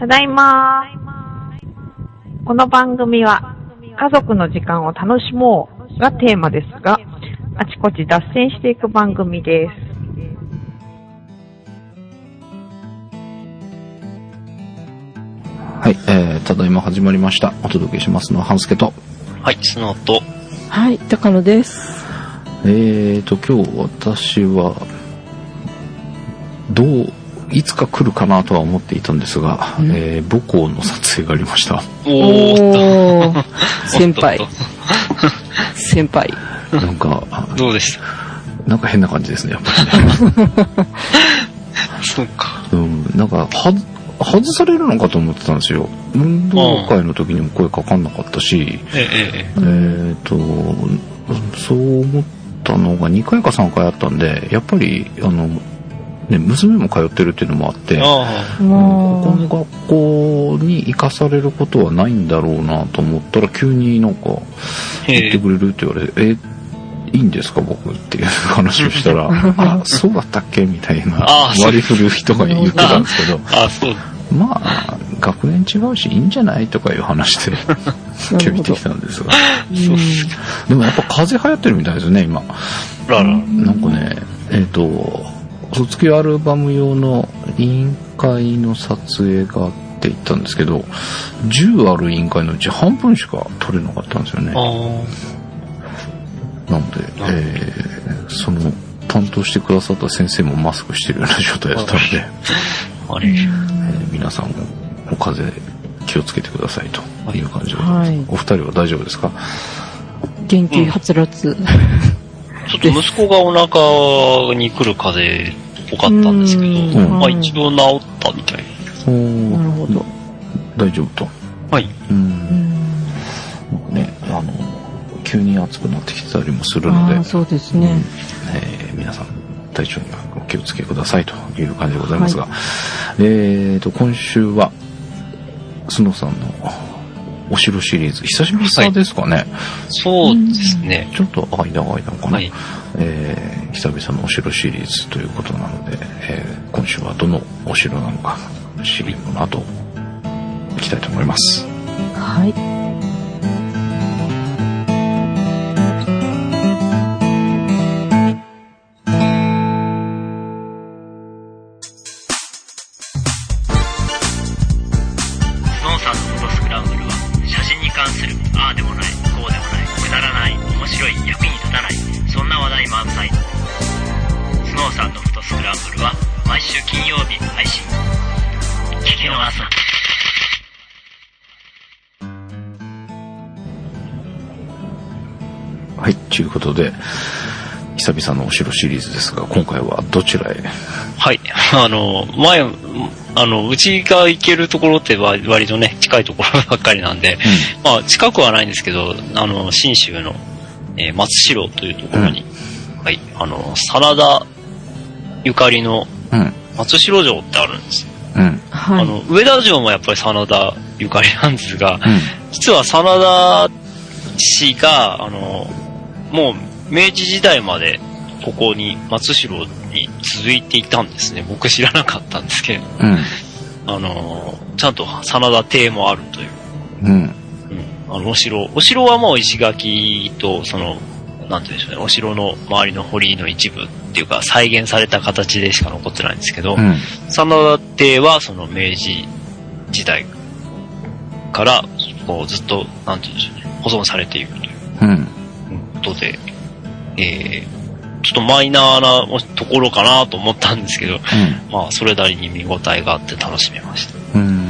ただいま。この番組は家族の時間を楽しもうがテーマですが、あちこち脱線していく番組です。 はい、ただいま始まりました。お届けしますのは半助と、 はい、スノーと、 はい、高野です。 今日私はいつか来るかなとは思っていたんですが、母校の撮影がありました。 おー先輩なんかどうでした？ なんか変な感じですね、やっぱりね。 そうか。 なんか外されるのかと思ってたんですよ。運動会の時にも声かかんなかったし、そう思ったのが2回か3回あったんで、やっぱり娘も通ってるっていうのもあって、他の学校に行かされることはないんだろうなと思ったら、急になんか行ってくれるって言われて、いいんですか僕っていう話をしたらあ、そうだったっけみたいな割り振る人が言ってたんですけど、まあ学年違うしいいんじゃないとかいう話で今日行ってきたんですがでもやっぱ風邪流行ってるみたいですね今。なんかね、卒業アルバム用の委員会の撮影があって行ったんですけど、10ある委員会のうち半分しか撮れなかったんですよね。なので、その担当してくださった先生もマスクしてるような状態だったので皆さんもお風邪気をつけてくださいという感じでございます。お二人は大丈夫ですか？ 元気はつらつ、 ちょっと息子がお腹に来る風邪っぽかったんですけど、まあ一応治ったみたい。 なるほど。 大丈夫と。 はい。 ね、急に暑くなってきてたりもするので、 そうですね。 皆さん体調にはお気をつけくださいという感じでございますが、今週はスノーさんのお城シリーズ久しぶりさですかね。 そうですね。 ちょっと間が空いたのかな。 はい。 久々のお城シリーズということなので、今週はどのお城なのかシリーズの後いきたいと思います。 はい。 はい、ということで久々のお城シリーズですが、今回はどちらへ？ はい、うちが行けるところって割とね近いところばっかりなんで、まあ近くはないんですけど、信州の、松代というところに、はい、真田ゆかりの松代城ってあるんですよ。上田城もやっぱり真田ゆかりなんですが、実は真田氏がもう明治時代までここに松代に続いていたんですね。僕知らなかったんですけど、ちゃんと真田邸もあるという、お城はもう石垣となんていうんでしょうね、お城の周りの堀の一部っていうか再現された形でしか残ってないんですけど、真田邸はその明治時代からこうずっとなんていうんでしょうね、保存されているということで、ちょっとマイナーなところかなと思ったんですけど、まあそれなりに見応えがあって楽しめました。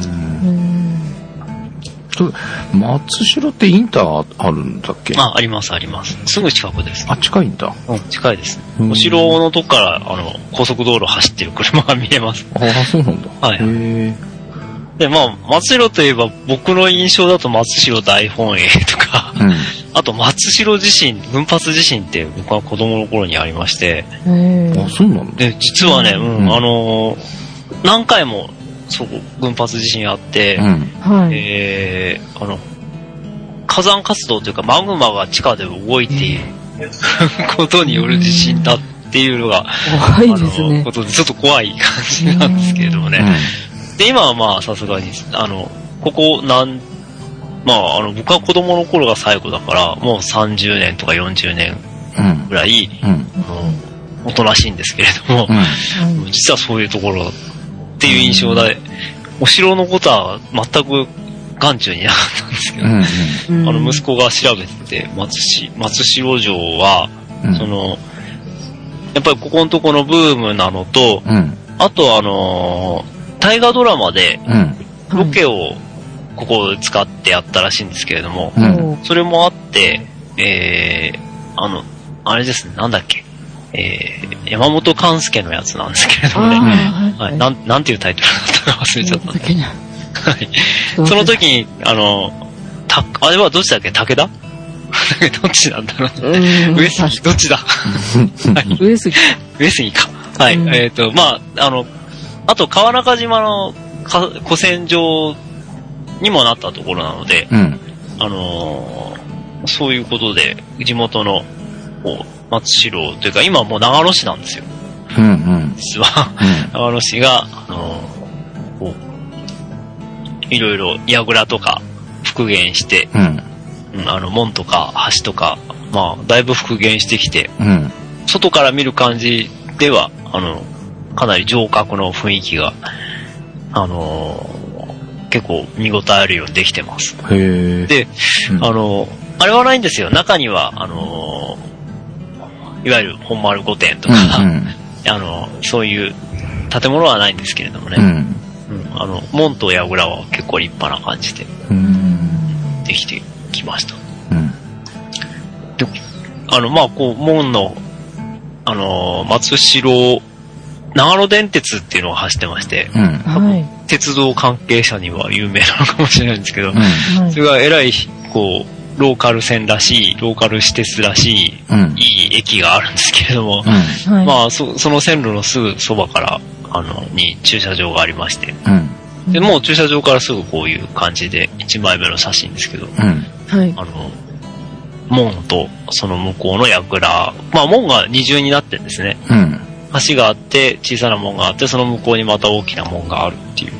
松代ってインターあるんだっけ？ あります。すぐ近くです。 近いんだ。 近いです。お城のとこから高速道路走ってる車が見えます。 そうなんだ。 はい。で、まあ松代といえば僕の印象だと松代大本営とか、あと松代地震、群発地震って僕は子供の頃にありまして、 そうなんだ。 で実はね、何回も群発地震あって、火山活動というかマグマが地下で動いていることによる地震だっていうのが、 怖いですね。 ことでちょっと怖い感じなんですけれどもね。 で、今はまあ、さすがに、ここ僕は子供の頃が最後だから、もう30年とか40年ぐらい、おとなしいんですけれども、実はそういうところっていう印象で、お城のことは全く眼中になかったんですけど、息子が調べてて、松代城は、やっぱりここのとこのブームなのと、あと大河ドラマで、ロケをここを使ってやったらしいんですけれども、それもあって、あれですね、なんだっけ、山本勘介のやつなんですけれどもね、はい、なんていうタイトルだったか忘れちゃったんで。はい。その時に、あれはどっちだっけ、武田どっちなんだろう。上杉、どっちだ上杉か。はい。まあ、あと川中島の古戦場にもなったところなので、そういうことで、地元の、松代というか、今はもう長野市なんですよ。実は、長野市が、いろいろ櫓とか復元して、門とか橋とか、まあ、だいぶ復元してきて、外から見る感じでは、かなり城郭の雰囲気が、結構見応えあるようにできてます。で、あれはないんですよ。中には、いわゆる本丸御殿とか、そういう建物はないんですけれどもね。門と櫓は結構立派な感じで、できてきました。で、まあ、こう、門の、松代、長野電鉄っていうのが走ってまして、鉄道関係者には有名なのかもしれないんですけど、それがえらい、こう、ローカル線らしい、ローカル私鉄らしい、いい駅があるんですけれども、まあ、その線路のすぐそばから、に駐車場がありまして、で、もう駐車場からすぐこういう感じで、1枚目の写真ですけど、門とその向こうの櫓、まあ、門が二重になってるんですね。橋があって、小さな門があって、その向こうにまた大きな門があるっていう、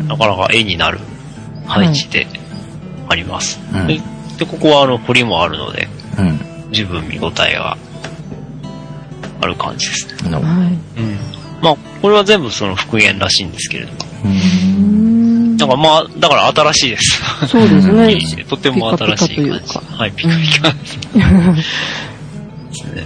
なかなか絵になる配置であります。で、ここは堀もあるので、十分見応えがある感じですね。まあ、これは全部その復元らしいんですけれども。なんかまあ、だから新しいです。 そうですね。 とても新しい感じ。はい、ピカピカですね。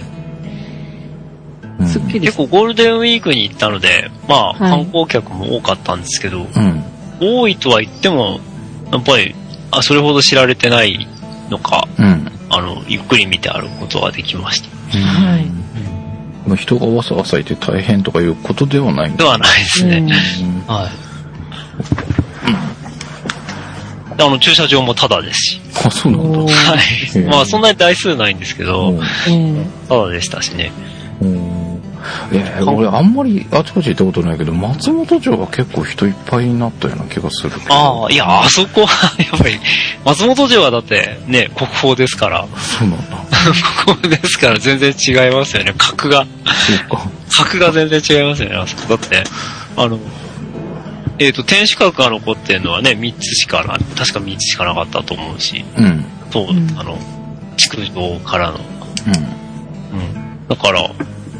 結構ゴールデンウィークに行ったので、まあ、観光客も多かったんですけど、多いとは言っても、やっぱり、それほど知られてないのか、ゆっくり見て歩くことができました。 人がわさわさいて大変とかいうことではないんではないですね。はい。駐車場もタダですし。 あ、そうなんだ。 はい。まあ、そんなに台数ないんですけど、タダでしたしね。 俺あんまりあちこち行ったことないけど、松本城が結構人いっぱいになったような気がするけど。 いや、あそこは、やっぱり、松本城はだってね、国宝ですから。 そうなんだ。 国宝ですから全然違いますよね、格が。 そうか。 格が全然違いますよね、あそこ。だって、天守閣が残ってるのはね、3つしかない。確か3つしかなかったと思うし。そう、築城からの。だから、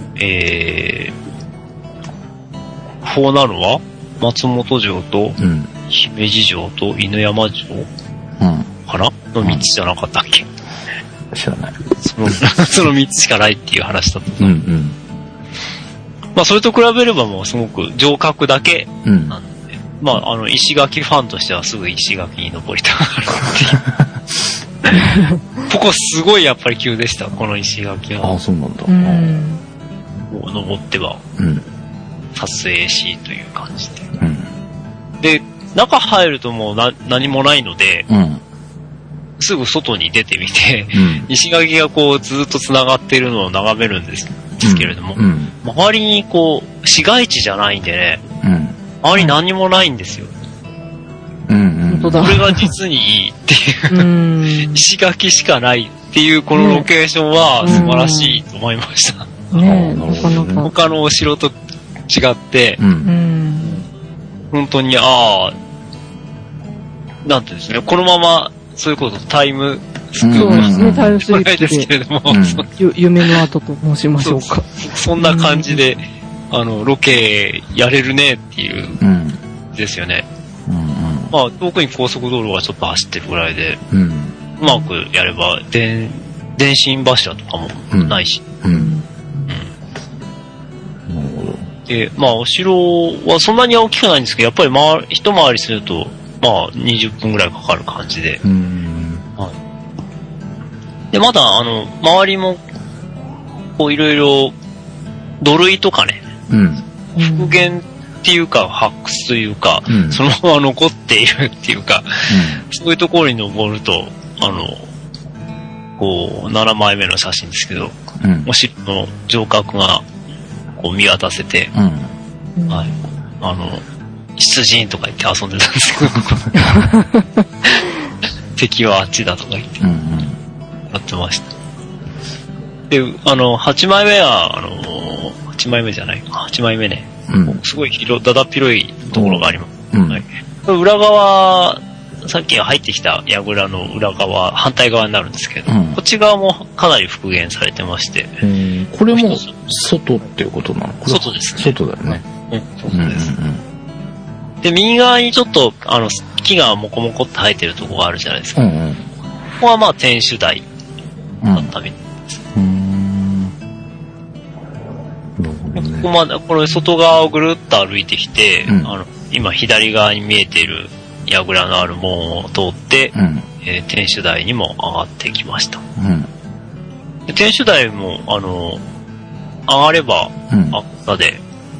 こうなるは松本城と、姫路城と犬山城かなの3つじゃなかったっけ？ 知らない。 その3つしかないっていう話だった。まあ、それと比べればもうすごく城郭だけなんで、まあ、石垣ファンとしてはすぐ石垣に登りたがるっていう。ここすごいやっぱり急でした、この石垣は。 あ、そうなんだ。 登っては、撮影しという感じで。で、中入るともう何もないので、すぐ外に出てみて、石垣がこうずっと繋がっているのを眺めるんですけれども、周りにこう、市街地じゃないんでね、周り何もないんですよ。これが実にいいっていう、石垣しかないっていうこのロケーションは素晴らしいと思いました。 なかなか。 他のお城と違って、 本当に、なんてですね、このまま、そういうこと、タイムスクープ。 そうですね、タイムスリップで。 ですけれども、 夢の後と申しましょうか。 そんな感じで、ロケやれるねっていう、ですよね。まあ、遠くに高速道路がちょっと走ってるぐらいで、うまくやれば、電信柱とかもないし。で、まあ、お城はそんなに大きくないんですけど、やっぱり一回りすると、まあ、20分ぐらいかかる感じで。で、まだ、周りも、こう、いろいろ、土塁とかね、復元っていうか、発掘というか、そのまま残っているっていうか、そういうところに登ると、こう、7枚目の写真ですけど、お城の城郭が、こう見渡せて、はい。出陣とか言って遊んでたんですけど、敵はあっちだとか言って、やってました。で、8枚目は、8枚目じゃないか、8枚目ね、すごいだだっ広いところがあります。はい、裏側、さっき入ってきた櫓の裏側、反対側になるんですけど、こっち側もかなり復元されてまして。 これも外っていうことなの？ 外ですね。 外だよね。 外です。で、右側にちょっと、木がモコモコって生えてるところがあるじゃないですか。ここはまあ、天守台だったみたいです。ここまで、これ外側をぐるっと歩いてきて、今左側に見えている櫓のある門を通って、天守台にも上がってきました。で天守台も、上がれば、赤で、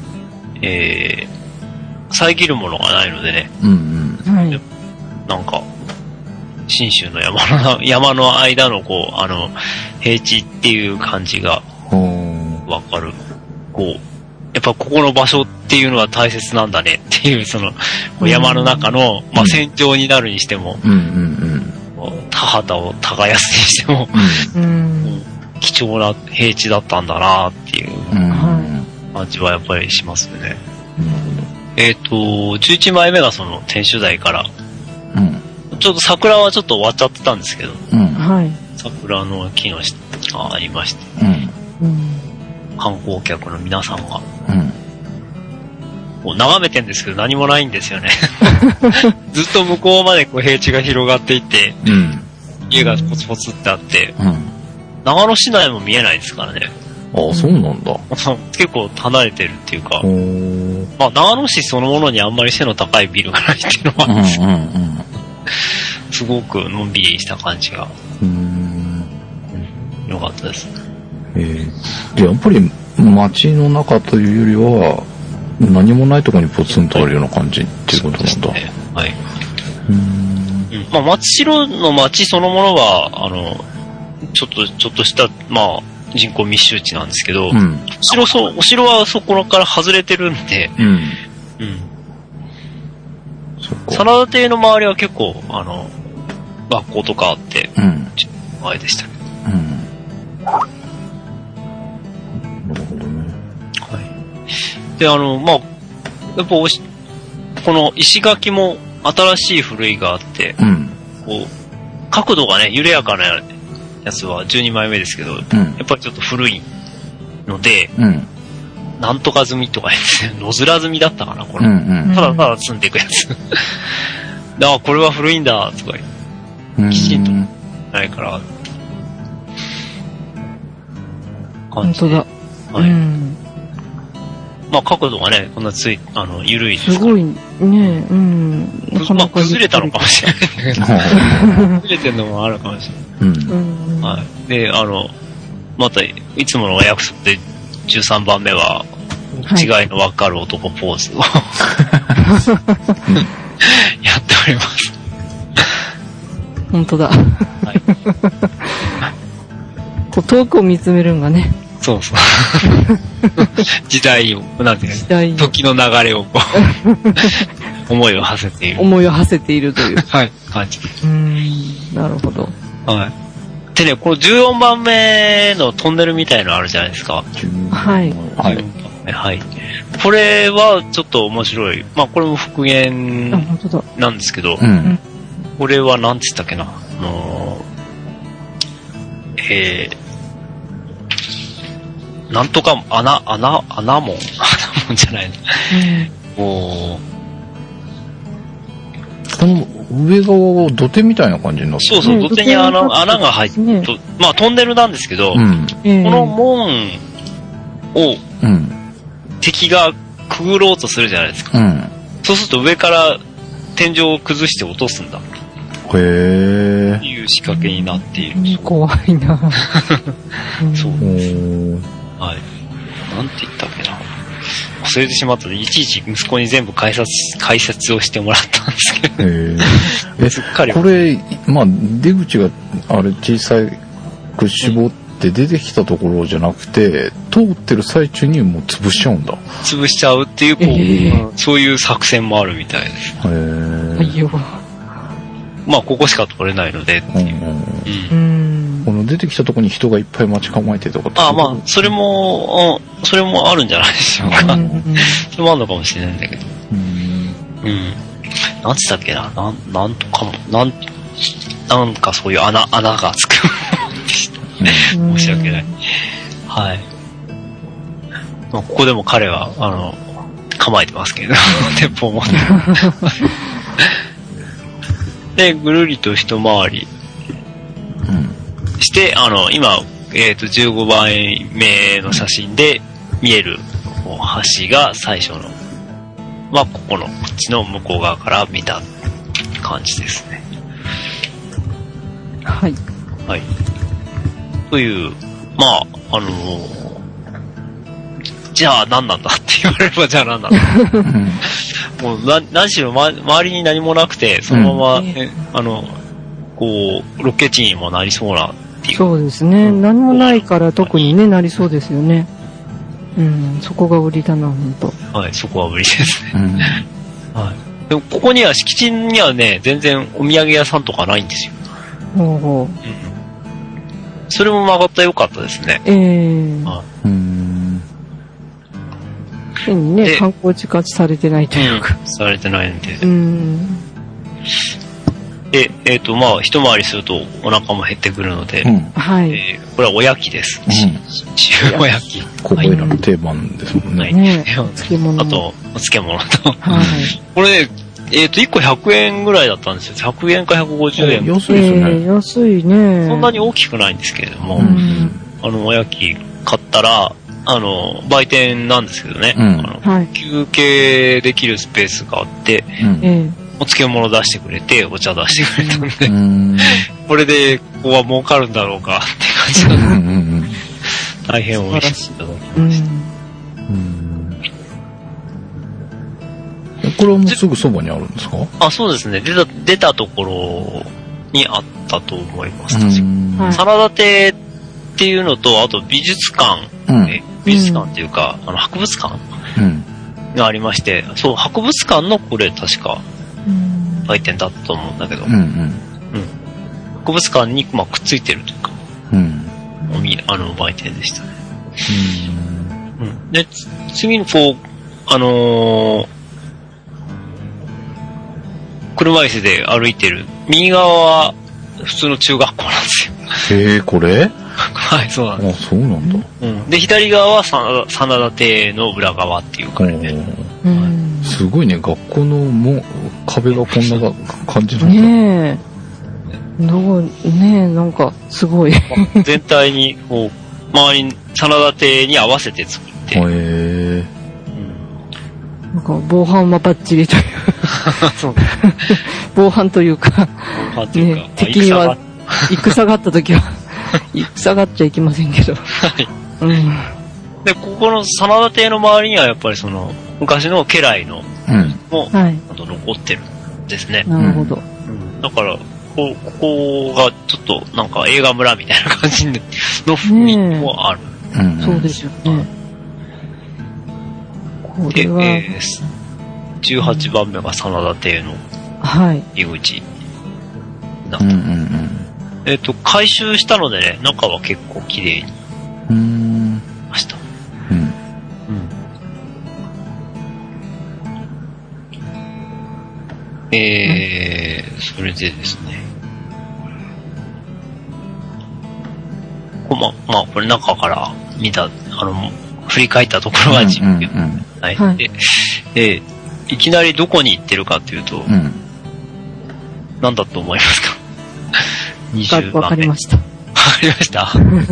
遮るものがないのでね、なんか、信州の山の間のこう、平地っていう感じがわかる。こう、やっぱここの場所っていうのは大切なんだねっていう、その、山の中の、まあ、戦場になるにしても、田畑を耕すにしても、貴重な平地だったんだなっていう感じはやっぱりしますよね。11枚目がその天守台から、ちょっと桜はちょっと終わっちゃってたんですけど、桜の木の下がありまして、観光客の皆さんが、こう眺めてんですけど何もないんですよね。ずっと向こうまでこう平地が広がっていて、家がポツポツってあって、長野市内も見えないですからね。 ああ、そうなんだ。 結構離れてるっていうか、まあ長野市そのものにあんまり背の高いビルがないっていうのはあるんですけど、すごくのんびりした感じが、良かったです。 やっぱり街の中というよりは、何もないところにポツンとあるような感じっていうことなんだ。 はい。まあ松代の街そのものは、ちょっとした、まあ、人口密集地なんですけど、お城はそこから外れてるんで、真田邸の周りは結構、学校とかあって、前でしたけど。 なるほどね。 はい。で、まあ、やっぱこの石垣も新しい古いがあって、こう、角度がね、緩やかなやつは12枚目ですけど、やっぱりちょっと古いので、なんとか積みとか言って、野面積みだったかな、これ。ただただ積んでいくやつ。あ、これは古いんだ、とか言って。きちんとないから。 本当だ。 はい。まあ角度がね、こんな緩いですから。 すごいね、 まあ崩れたのかもしれないけど。崩れてるのもあるかもしれない。はい。で、また、いつものお約束で13番目は、違いのわかる男ポーズをやっております。 本当だ。はい。こう遠くを見つめるんがね。 そうそう。時代を、なんていうの、時の流れをこう、思いを馳せている。 思いを馳せているという。 はい、感じ。 なるほど。 はい。でね、この14番目のトンネルみたいのあるじゃないですか。 はい。 はい。 ね。はい。これはちょっと面白い。まあこれも復元なんですけど、 うん、 これはなんて言ったっけな。なんとか、穴門じゃないの。この上側は土手みたいな感じになってる。 そう、土手に穴が入って、まあトンネルなんですけど、この門を、敵がくぐろうとするじゃないですか。そうすると上から天井を崩して落とすんだ。 へー。 っていう仕掛けになっている。 怖いな。 そう。はい。なんて言ったっけな。忘れてしまったので、いちいち息子に全部解説をしてもらったんですけど。すっかり。 これ、まあ、出口が、小さく絞って出てきたところじゃなくて、通ってる最中にもう潰しちゃうんだ。 潰しちゃうっていう、そういう作戦もあるみたいです。まあ、ここしか通れないのでっていう。 この出てきたところに人がいっぱい待ち構えてとかって。 まあ、それもあるんじゃないでしょうか。それもあるのかもしれないんだけど。なんつったっけな。なんとかも、なんかそういう穴がつく。申し訳ない。はい。まあ、ここでも彼は、構えてますけど、鉄砲を持って。で、ぐるりと一回りして、今、15番目の写真で見える橋が最初の、まあ、こっちの向こう側から見た感じですね。 はい。 はい。という、まあ、じゃあ何なんだって言われればじゃあ何なんだもう何しろ、周りに何もなくて、そのまま、こう、ロケ地にもなりそうなっていう。 そうですね。何もないから特にね、なりそうですよね。そこが売りだな、ほんと。 はい、そこは売りですね。はい。でも、ここには、敷地にはね、全然お土産屋さんとかないんですよ。それも曲がったらよかったですね。 変にね、観光地化されてないというか。 されてないんで。で、まあ、一回りするとお腹も減ってくるので、これはおやきです。塩おやき。 ここいらの定番ですもんね。 漬物。 あと、お漬物と。これね、1個100円ぐらいだったんですよ。100円か150円。 安いですね。 安いね。 そんなに大きくないんですけれども、おやき買ったら、売店なんですけどね、休憩できるスペースがあって、お漬物出してくれて、お茶出してくれたんで、これで、ここは儲かるんだろうかって感じなので、大変美味しいいただきました。 これはもうすぐそばにあるんですか？ そうですね。出たところにあったと思います。サラダ亭っていうのと、あと美術館、美術館っていうか、博物館がありまして、そう、博物館のこれ確か、売店だったと思うんだけど、博物館に、まあ、くっついてるというか、売店でしたね。で、次にこう、車椅子で歩いてる、右側は普通の中学校なんですよ。 これ？ はい、そうなんです。 そうなんだ。 で、左側は真田亭の裏側っていう感じで。 すごいね、学校の壁がこんな感じなんだ。 ねえ、なんか、すごい。 全体に、こう、周りに、真田亭に合わせて作って。 なんか、防犯はバッチリという。防犯というか、敵には、戦があった時は、戦があっちゃいけませんけど。 で、ここの真田亭の周りにはやっぱりその、昔の家来の、も、残ってるんですね。 なるほど。 だから、ここがちょっとなんか映画村みたいな感じの雰囲気もある。 そうですよね。これは 18番目が真田亭の入り口だと。改修したのでね、中は結構綺麗にました。 それでですね。まあ、これ中から見た、振り返ったところが自分ないんで、いきなりどこに行ってるかっていうと、何だと思いますか？20番目。 わかりました。 わかりました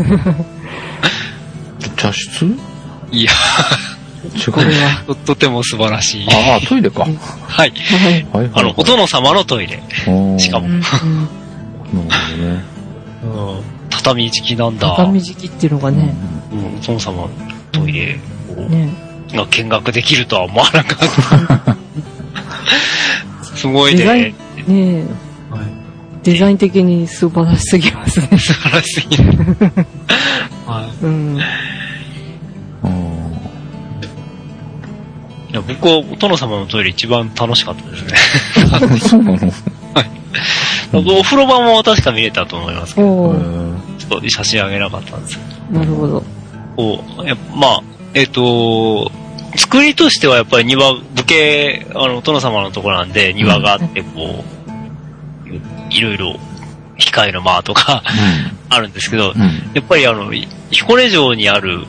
茶室？ いや、 これはとても素晴らしい。 ああ、トイレか。 はい。お殿様のトイレ。しかも。なるほどね。 畳敷きなんだ。 畳敷きっていうのがね。 お殿様のトイレが見学できるとは思わなかった。すごいね。 デザイン的に素晴らしすぎますね。 素晴らしすぎる。いや、僕はお殿様のトイレ一番楽しかったですね。 そうなの？はい。 お風呂場も確か見れたと思いますけど、ちょっと写真あげなかったんですけど。 なるほど。 まあ、作りとしてはやっぱり庭、武家、お殿様のところなんで庭があって、こう、いろいろ、控えの間とか、あるんですけど、やっぱり彦根城にある、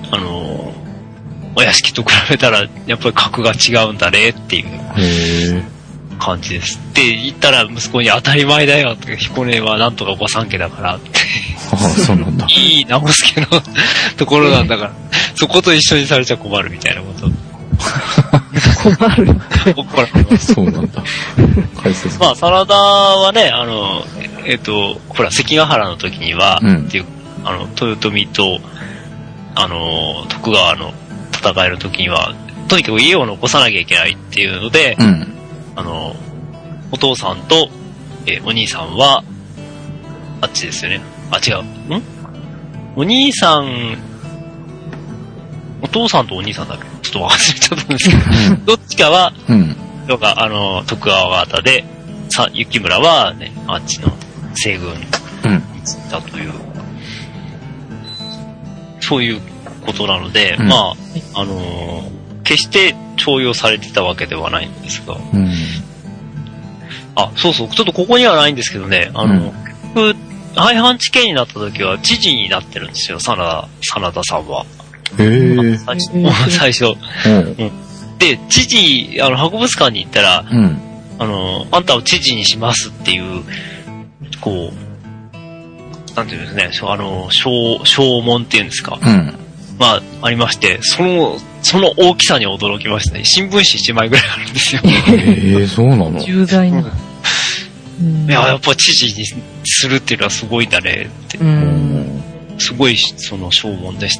お屋敷と比べたら、やっぱり格が違うんだねっていう感じです。で、言ったら息子に当たり前だよって、彦根はなんとか御三家だからって。 そうなんだ。 いい直輔のところなんだから、そこと一緒にされちゃ困るみたいなこと。 困る。 そうなんだ。解説。 まあ、真田はね、ほら、関ヶ原の時には、っていう、豊臣と、徳川の戦いの時には、とにかく家を残さなきゃいけないっていうので、お父さんと、お兄さんは、あっちですよね。あ、違う。お兄さん、お父さんとお兄さんだっけ？ちょっと忘れちゃったんですけど、どっちかは、徳川方で、雪村はね、あっちの西軍に行ったという、そういうことなので、まあ、決して重用されてたわけではないんですが、そうそう、ちょっとここにはないんですけどね、廃藩置県になった時は知事になってるんですよ、真田さんは。最初。で、知事、博物館に行ったら、あんたを知事にしますっていう、こう、なんていうんですね、証文っていうんですか。まあ、ありまして、その大きさに驚きましたね。新聞紙1枚ぐらいあるんですよ。 そうなの？ 重大な。 いや、やっぱ知事にするっていうのはすごいんだねって。すごい、証文でした。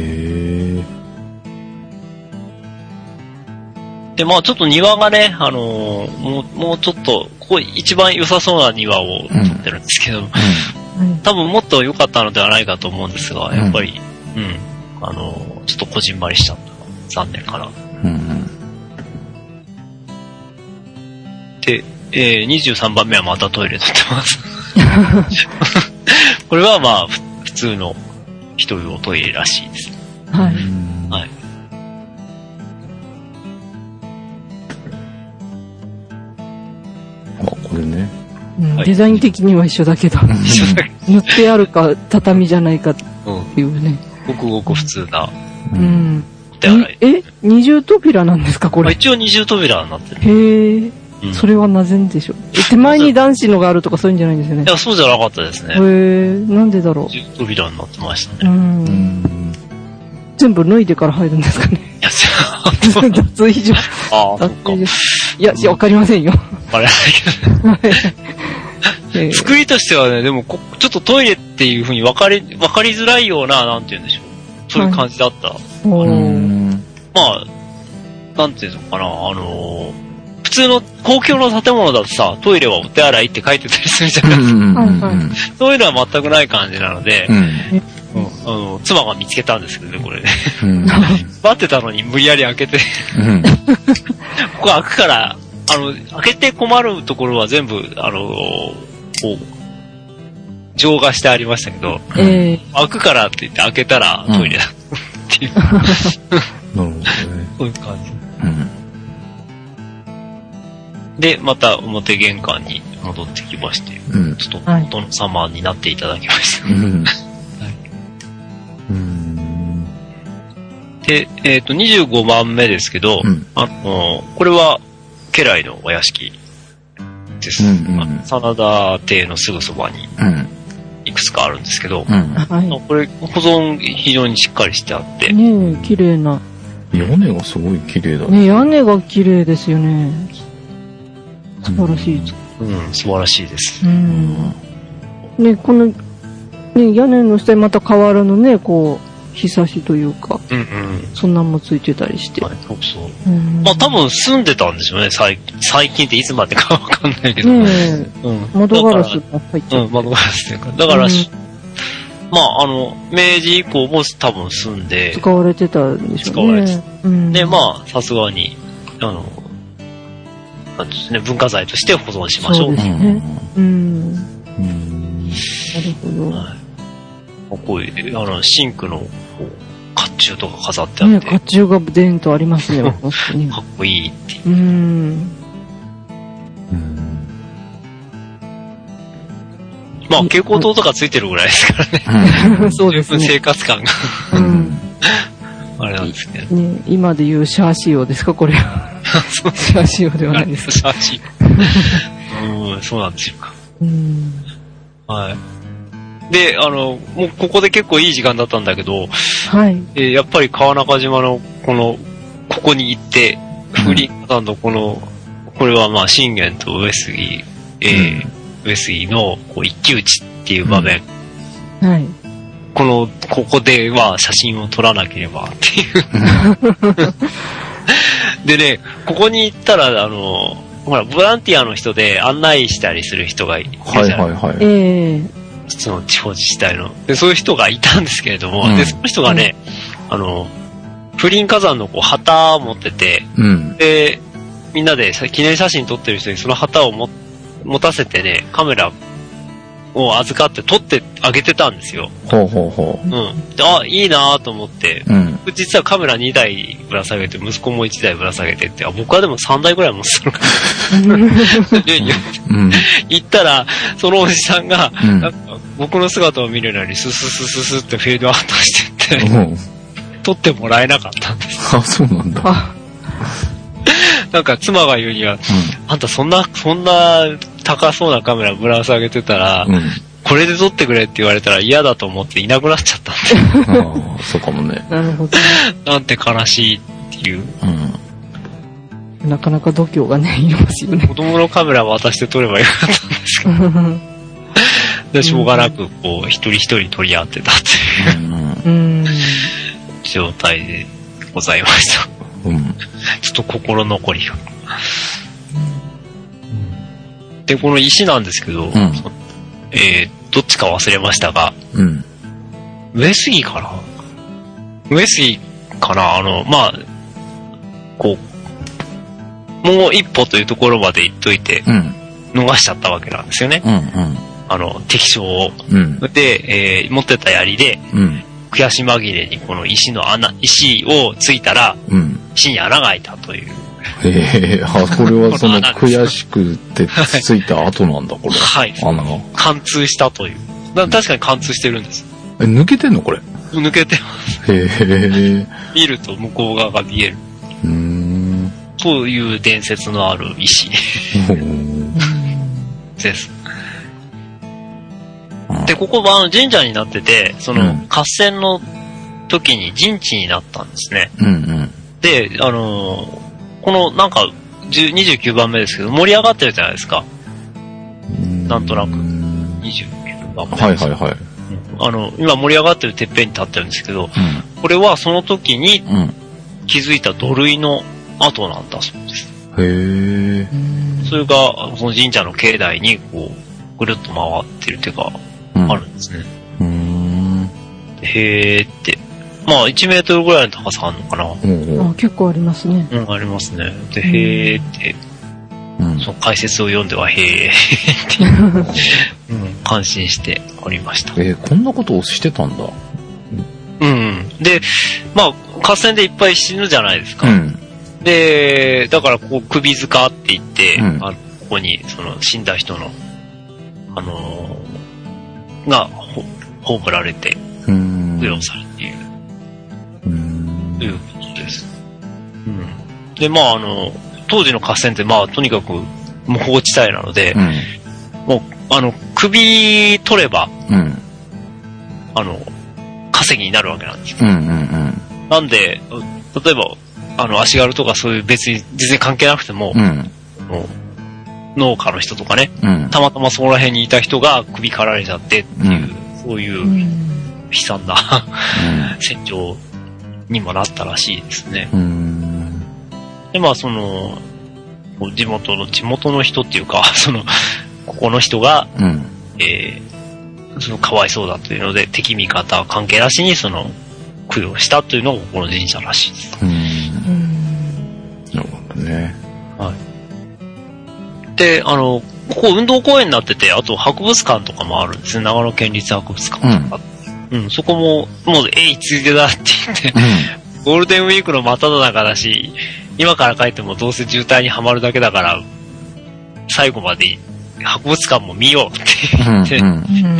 で、まあちょっと庭がね、もうちょっと、ここ一番良さそうな庭を撮ってるんですけど、多分もっと良かったのではないかと思うんですが、やっぱり、ちょっとこじんまりしちゃった。残念かな。で、23番目はまたトイレ撮ってます。これはまあ、普通の人用トイレらしいです。 はい。 はい。 これね。 デザイン的には一緒だけど、塗ってあるか畳じゃないかっていうね。 ごくごく普通な。 二重扉なんですかこれ？ 一応二重扉になってる。 へえ。それはなぜでしょう？手前に男子のがあるとかそういうんじゃないんですよね。 いや、そうじゃなかったですね。 へえ、なんでだろう。 二重扉になってましたね。 全部脱いでから入るんですかね。 いや、 脱衣所。いや、わかりませんよ。 あれ作りとしてはね、でもちょっとトイレっていう風に分かりづらいような、なんて言うんでしょう。そういう感じだった。まあ、なんていうのかな、普通の公共の建物だとさ、トイレはお手洗いって書いてたりするじゃないですか。そういうのは全くない感じなので、妻が見つけたんですけどね、これね。待ってたのに無理やり開けて、ここ開くから、開けて困るところは全部、こう、浄化してありましたけど、開くからって言って開けたらトイレだっていう。なるほどね。そういう感じ。 で、また表玄関に戻ってきまして、ちょっとお殿様になっていただきました。で、25番目ですけど、これは、家来のお屋敷です。真田邸のすぐそばに、いくつかあるんですけど、これ、保存非常にしっかりしてあって。 ねえ、綺麗な。 屋根がすごい綺麗だね。屋根が綺麗ですよね。素晴らしい。 素晴らしいです。 ね、この、ね、屋根の下にまた瓦のね、こう、ひさしというか、そんなんもついてたりして。 そうそう。まあ多分住んでたんでしょうね、最近っていつまでかわかんないけど。 窓ガラスが入っちゃって。 窓ガラスっていうか。だから、まあ明治以降も多分住んで。 使われてたんでしょうね。使われてた。で、まあ、さすがに、なんですね、文化財として保存しましょう。そうですね。なるほど。 こういう、シンクの、甲冑とか飾ってあって。 甲冑がデンとありますね、 かっこいいっていう。まあ、蛍光灯とかついてるぐらいですからね。 そうですね。 生活感が。あれなんですけど。 ね、今で言うシャー仕様ですか、これは。シャー仕様ではないですか。 シャー仕様。そうなんですよ。はい。で、もうここで結構いい時間だったんだけど、やっぱり川中島のここに行って、風林火山のこれはまあ信玄と上杉の一騎打ちっていう場面。ここでは写真を撮らなければっていう。でね、ここに行ったら、ほら、ボランティアの人で案内したりする人がいるじゃないですか。その地方自治体の。で、そういう人がいたんですけれども、で、その人がね、風林火山の旗を持ってて、で、みんなで記念写真撮ってる人にその旗を持たせてね、カメラを預かって撮ってあげてたんですよ。で、いいなぁと思って、実はカメラ2台ぶら下げて、息子も1台ぶら下げてって、僕はでも3台ぐらい持ってたのかな。行ったら、そのおじさんが、なんか僕の姿を見るのにスススススってフェードアウトしてって、撮ってもらえなかったんです。 あ、そうなんだ。 なんか妻が言うには、あんたそんな高そうなカメラぶら下げてたら、これで撮ってくれって言われたら嫌だと思っていなくなっちゃったんで。 ああ、そうかもね。 なるほど。 なんて悲しいっていう。 なかなか度胸がね、いりますよね。 子供のカメラ渡して撮ればよかったんですけど。で、しょうがなく、一人一人撮り合ってたっていう状態でございました。ちょっと心残りが。で、この石なんですけど、どっちか忘れましたが、上杉かなまあ、もう一歩というところまで行っといて、逃しちゃったわけなんですよね。敵将を。で、持ってた槍で、悔し紛れにこの石をついたら、石に穴が開いたという。 これはその悔しくてついた後なんだ、これ。 はい。貫通したという。確かに貫通してるんです。 抜けてんのこれ。 抜けてます。見ると向こう側が見える。そういう伝説のある石です。で、ここは神社になってて、合戦の時に陣地になったんですね。で、このなんか29番目ですけど、盛り上がってるじゃないですか。なんとなく。29番目。今盛り上がってるてっぺんに立ってるんですけど、これはその時に築いた土塁の跡なんだそうです。それが、その神社の境内にぐるっと回ってるっていうか、あるんですね。へーって。まあ、1メートルぐらいの高さあるのかな。 結構ありますね。 ありますね。で、へーって、その解説を読んでは、へーって、感心しておりました。 こんなことをしてたんだ。 で、まあ、合戦でいっぱい死ぬじゃないですか。 で、だからこう首塚って言って、ここにその死んだ人の、が葬られて、供養されている。ということです。で、まあ当時の合戦ってまあとにかく無法地帯なので、もう首取れば、稼ぎになるわけなんですよ。なんで、例えば、足軽とかそういう別に全然関係なくても、もう農家の人とかね、たまたまそこら辺にいた人が首刈られちゃってっていう、そういう悲惨な戦場にもなったらしいですね。で、まあその、地元の人っていうか、ここの人が、かわいそうだというので、敵味方関係なしに供養したというのがここの神社らしいです。 なるほどね。 はい。で、ここ運動公園になってて、あと博物館とかもあるんですね。長野県立博物館とか。そこも、もう、ついでだって言って、ゴールデンウィークの真っ只中だし、今から帰ってもどうせ渋滞にはまるだけだから、最後まで博物館も見ようって言って、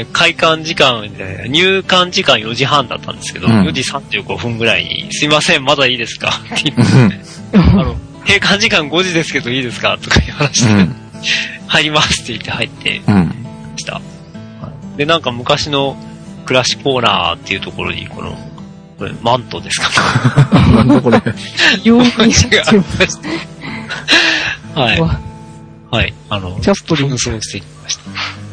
開館時間、入館時間4時半だったんですけど、4時35分ぐらいに、すいません、まだいいですかって言って、閉館時間5時ですけどいいですかとかいう話で、入りますって言って入ってした。で、なんか昔の暮らしコーナーっていうところに、これマントですかなんだこれ。 洋服にはい。はい。 チャップリン紛争してきました。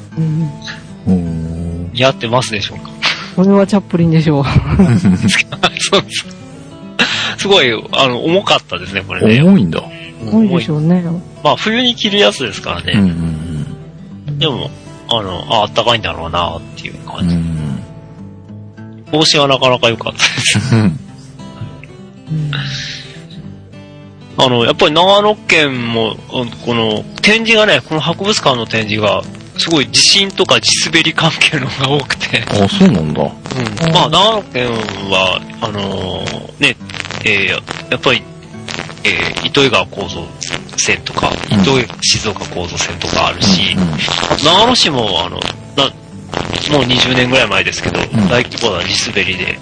似合ってますでしょうか？ これはチャップリンでしょう。 そうです。すごい、重かったですね、これね。 重いんだ。 重いでしょうね。 まあ、冬に着るやつですからね。でも、あったかいんだろうなっていう感じ。帽子はなかなか良かったです。やっぱり長野県も、この展示がね、この博物館の展示が、すごい地震とか地滑り関係のが多くて。 あ、そうなんだ。 まあ、長野県は、ね、やっぱり、糸魚川構造線とか、糸魚静岡構造線とかあるし、長野市も、もう20年ぐらい前ですけど、大規模な地滑りで、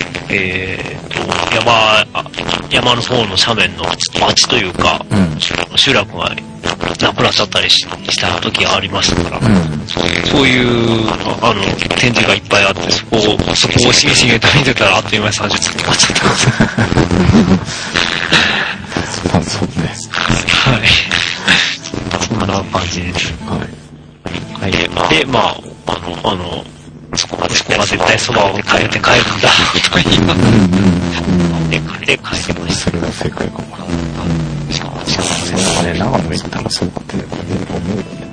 山の方の斜面の町というか、集落がなくなっちゃったりした時がありましたから、そういう展示がいっぱいあって、そこをしげしげと見てたらあっという間に30分かかっちゃったんですよ。 そうね。 はい。そんな感じです。はい。で、まあ、そこが絶対そばを変えて帰るんだと言います。で、帰りました。 それが正解かも。しかもね、長野行ったらそうかってね、思うよね。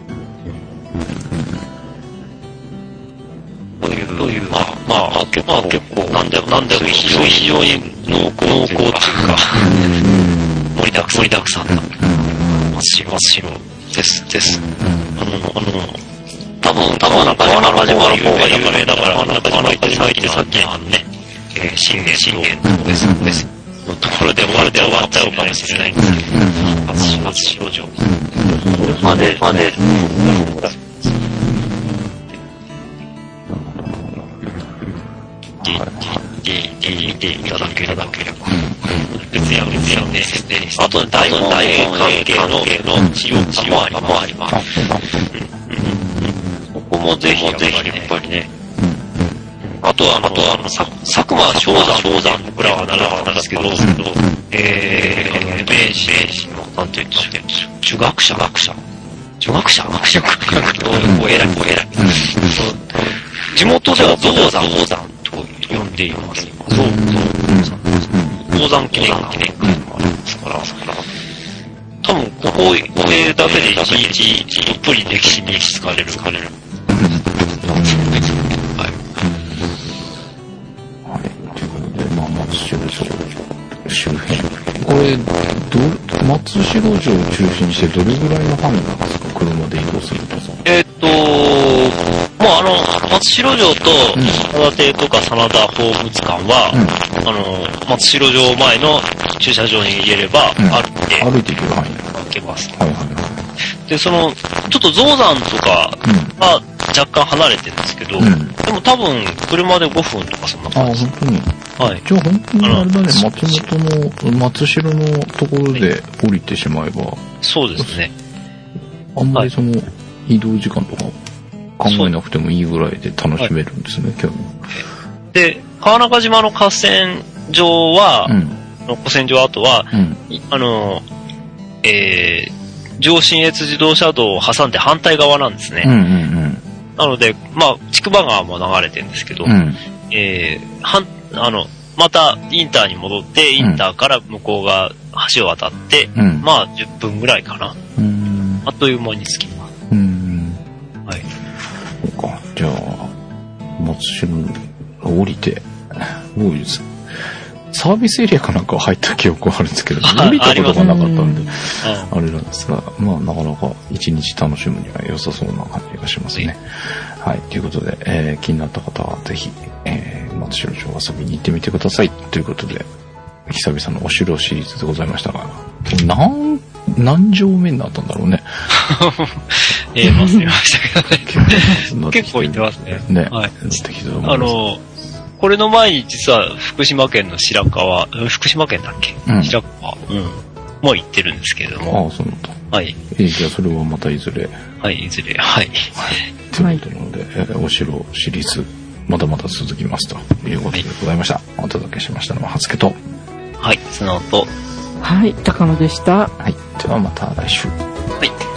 という、まあ、結構、なんだろう、非常に濃厚っていうか、盛りだくさんな、真っ白です。多分、川中島の方が有名だから、川中島行ってさっきね、信玄ですのところで終わっちゃうかもしれないんですけど、初白状。まで、見ていただければ。別にね、あと、大門関係の治療もあります。ここもぜひやっぱりね。あとは佐久間象山僕らは習ったんですけど、明治の、なんて言うんでしょう、儒学者お偉い。地元では象山と呼んでいます。象山記念館もありますから、多分ここだけで一日どっぷり歴史に疲れる。 周辺。これ、松代城を中心にしてどれぐらいの範囲なんですか？車で移動するとさ。 まあ松代城と、真田邸とか真田宝物館は、松代城前の駐車場に入れれば、 歩いていけば行けます。で、ちょっと象山とかは若干離れてるんですけど、でも多分、車で5分とかそんな感じ。 本当に。はい。じゃあ本当にあれだね、松代のところで降りてしまえば。 そうですね。 あんまり移動時間とか考えなくてもいいぐらいで楽しめるんですね、今日。 で、川中島の河川上は、河川上跡は、上信越自動車道を挟んで反対側なんですね。なので、筑波川も流れてるんですけど、またインターに戻って、インターから向こうが橋を渡って、10分ぐらいかな。あっという間に着きます。はい。 そうか。じゃあ、松代降りて、どういうサービスエリアかなんか入った記憶はあるんですけど、降りたことがなかったんで、あれなんですが、なかなか一日楽しむには良さそうな感じがしますね。はい。ということで、気になった方はぜひ、松代城遊びに行ってみてください。ということで、久々のお城シリーズでございましたが、何条目になったんだろうね。 忘れましたけどね。結構行ってますね。 ね。 はい。これの前に実は福島県の白河、福島県だっけ、白河、もう行ってるんですけれども。 そうなんだ。 はい。 じゃあそれはまたいずれ。 はい、いずれ。はい。 ということなので、お城シリーズ、まだまだ続きますということでございました。お届けしましたのは、はつけと。 はい、スノーと。 はい、高野でした。 はい、ではまた来週。 はい。